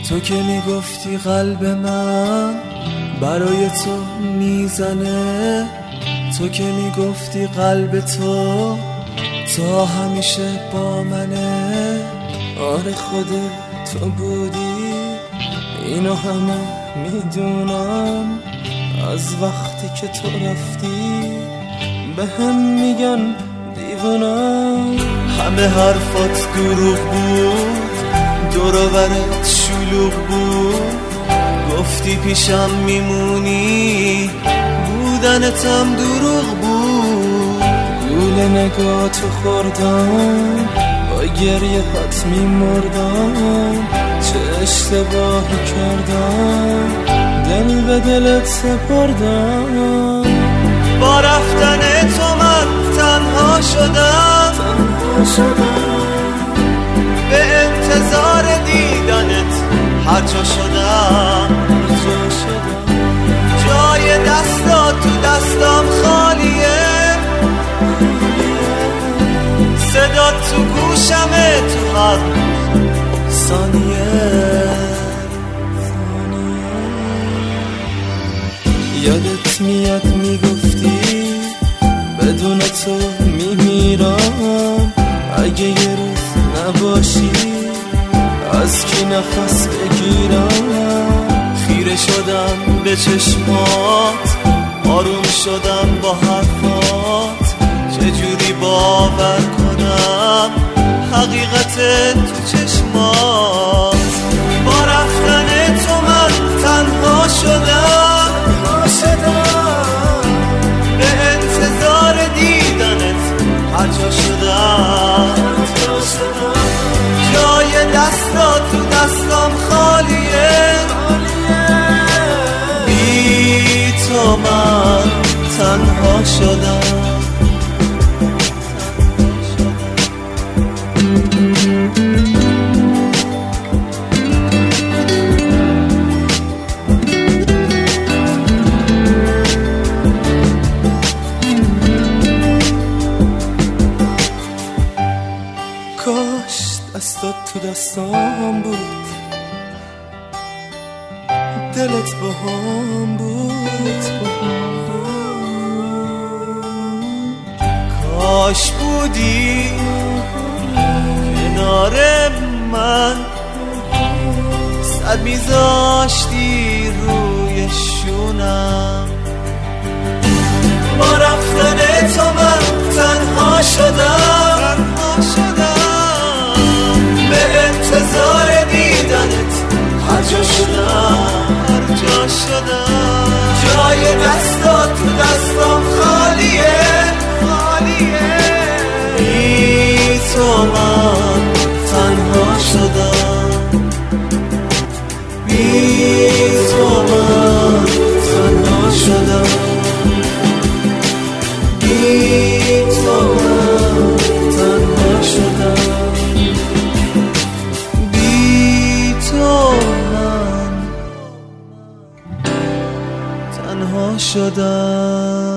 تو که میگفتی قلب من برای تو میزنه، تو که میگفتی قلب تو تا همیشه با منه. آره خودت تو بودی، اینو همه میدونم. از وقتی که تو رفتی به هم میگن دیوونم. همه حرفات دروغ بود، دور و برت شلوغ بود. گفتی پیشم میمونی، بودنتم دروغ بود. گول نگاهتو خوردم، با گریه هات میمردم. چه اشتباهی کردم، دل به دلت سپردم. با رفتن تو من تنها شدم، به انتظار دیدنت هر جا شدم. جای دستا تو دستام خالیه، صدا تو گوشمه تو هر ثانیه. یادت میاد میگفتی بدون تو میمیرم. اگه یه روز نباشی از کی نفس بگیرم. خیره شدم به چشمات، آروم شدم با حرفات. چجوری باور کنم حقیقت تو چشمات. با رفتن تو من تنها شدم، به انتظار دیدنت هر جا شدم. جای دستا تو دستام خالیه، بی تو من تنها شدم. کاش دستات تو دستام بود، دلت با هم بود. کاش بودی کنار من، سر میذاشتی روی شونم. با رفتن تو من تنها شدم، به انتظار دیدنت هر جا شدم. جای دستا تو دستام خالیه، بی تو من تنها شدم. بی تو من تنها شدم. بی تو من تنها شدم. بی تو من تنها شدم.